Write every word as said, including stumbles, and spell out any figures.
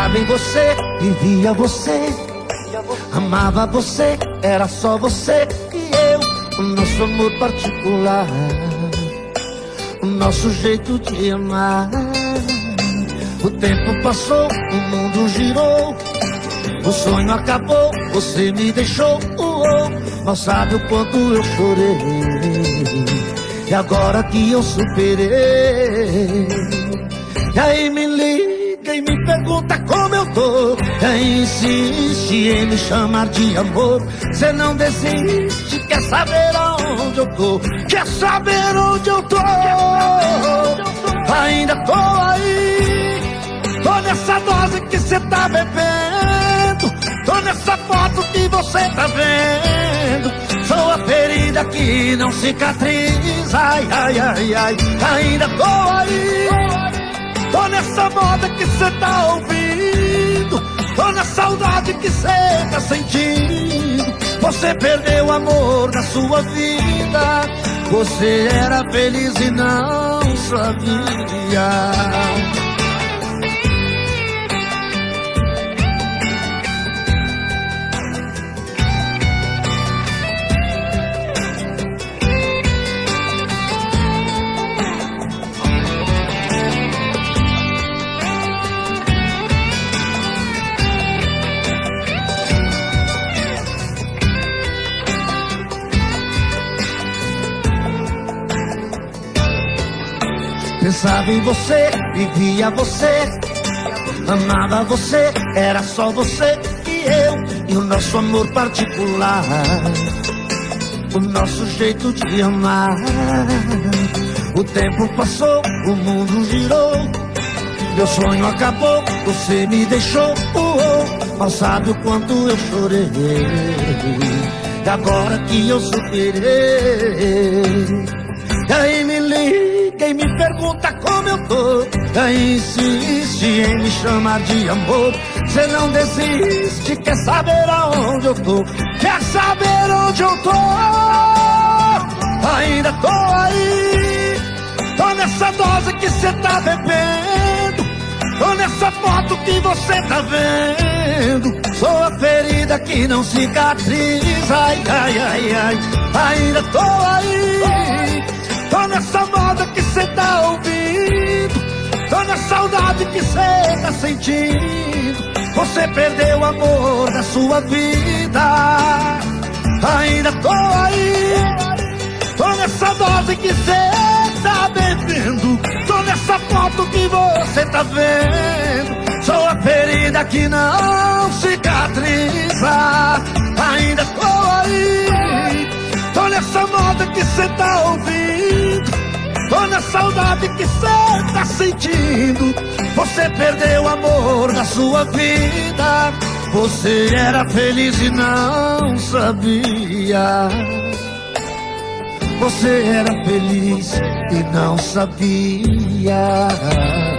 Pensava em você, vivia você, amava você, era só você e eu. O nosso amor particular, o nosso jeito de amar. O tempo passou, o mundo girou, o sonho acabou, você me deixou. Uou, mal sabe o quanto eu chorei, e agora que eu superei. E aí me liga e me pergunta como eu tô, e aí insiste em me chamar de amor. Cê não desiste, quer saber aonde eu tô, quer saber onde eu tô. Ainda tô aí, tô nessa dose que cê tá bebendo, tô nessa foto que você tá vendo. Sou a ferida que não cicatriza, ai, ai, ai, ai. Ainda tô aí, tô nessa moda que cê tá ouvindo, tô na saudade que cê tá sentindo. Você perdeu o amor da sua vida, você era feliz e não sabia. Pensava em você, vivia você, amava você, era só você e eu. E o nosso amor particular, o nosso jeito de amar. O tempo passou, o mundo girou, meu sonho acabou, você me deixou. Uou, mal sabe o quanto eu chorei, e agora que eu superei. E aí me liga e me pergunta como eu tô, e aí insiste em me chamar de amor. Cê não desiste, quer saber aonde eu tô, quer saber onde eu tô. Ainda tô aí, tô nessa dose que cê tá bebendo, tô nessa foto que você tá vendo. Sou a ferida que não cicatriza, ai, ai, ai, ai. Ainda tô aí, tô nessa moda que cê tá ouvindo, tô na saudade que cê tá sentindo. Você perdeu o amor da sua vida. Ainda tô aí, tô nessa dose que cê tá bebendo, tô nessa foto que você tá vendo. Sou a ferida que não cicatriza. Ainda tô aí, tô nessa moda que cê tá ouvindo, tô na saudade que cê tá sentindo. Você perdeu o amor da sua vida, você era feliz e não sabia. Você era feliz e não sabia.